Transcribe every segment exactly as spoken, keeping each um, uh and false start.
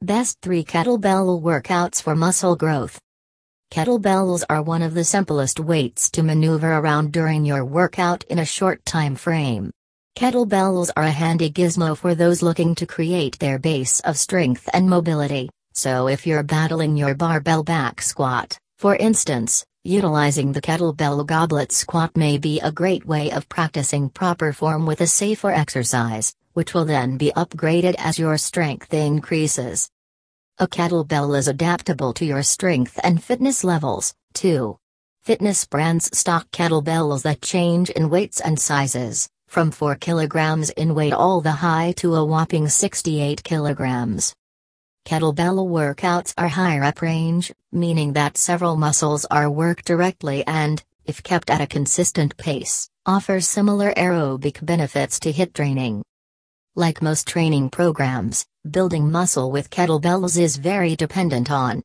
Best three Kettlebell Workouts for Muscle Growth. Kettlebells are one of the simplest weights to maneuver around during your workout in a short time frame. Kettlebells are a handy gizmo for those looking to create their base of strength and mobility, so if you're battling your barbell back squat, for instance, utilizing the kettlebell goblet squat may be a great way of practicing proper form with a safer exercise, which will then be upgraded as your strength increases. A kettlebell is adaptable to your strength and fitness levels, too. Fitness brands stock kettlebells that change in weights and sizes, from four kilograms in weight all the high to a whopping sixty-eight kilograms. Kettlebell workouts are high rep range, meaning that several muscles are worked directly and, if kept at a consistent pace, offer similar aerobic benefits to HIIT training. Like most training programs, building muscle with kettlebells is very dependent on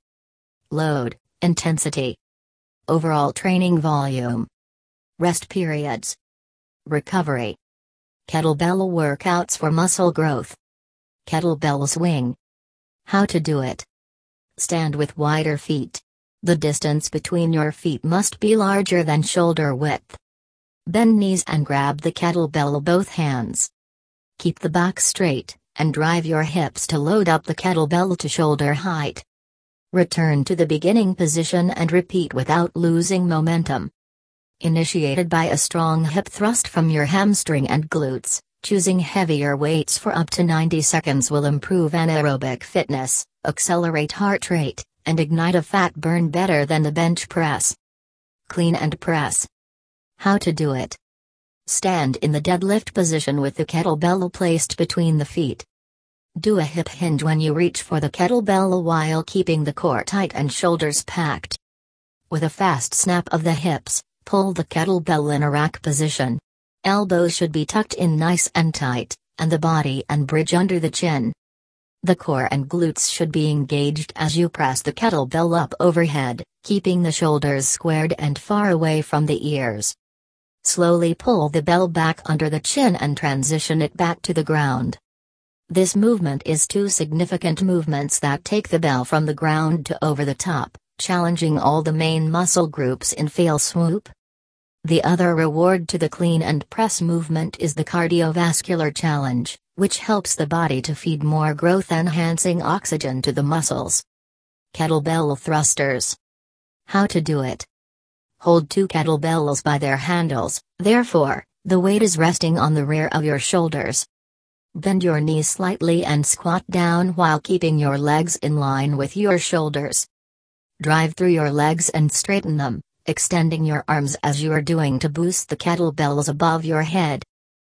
load, intensity, overall training volume, rest periods, recovery. Kettlebell workouts for muscle growth. Kettlebell swing. How to do it. Stand with wider feet. The distance between your feet must be larger than shoulder width. Bend knees and grab the kettlebell both hands. Keep the back straight, and drive your hips to load up the kettlebell to shoulder height. Return to the beginning position and repeat without losing momentum. Initiated by a strong hip thrust from your hamstring and glutes, choosing heavier weights for up to ninety seconds will improve anaerobic fitness, accelerate heart rate, and ignite a fat burn better than the bench press. Clean and press. How to do it. Stand in the deadlift position with the kettlebell placed between the feet. Do a hip hinge when you reach for the kettlebell while keeping the core tight and shoulders packed. With a fast snap of the hips, pull the kettlebell in a rack position. Elbows should be tucked in nice and tight, and the body and bridge under the chin. The core and glutes should be engaged as you press the kettlebell up overhead, keeping the shoulders squared and far away from the ears. Slowly pull the bell back under the chin and transition it back to the ground. This movement is two significant movements that take the bell from the ground to over the top, challenging all the main muscle groups in fail swoop. The other reward to the clean and press movement is the cardiovascular challenge, which helps the body to feed more growth-enhancing oxygen to the muscles. Kettlebell thrusters. How to do it. Hold two kettlebells by their handles, therefore, the weight is resting on the rear of your shoulders. Bend your knees slightly and squat down while keeping your legs in line with your shoulders. Drive through your legs and straighten them, extending your arms as you are doing to boost the kettlebells above your head.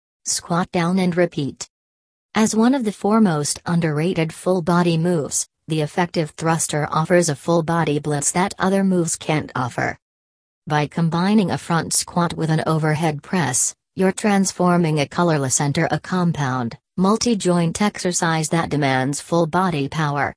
Squat down and repeat. As one of the foremost underrated full body moves, the effective thruster offers a full body blitz that other moves can't offer. By combining a front squat with an overhead press, you're transforming a colorless into a compound, multi-joint exercise that demands full body power.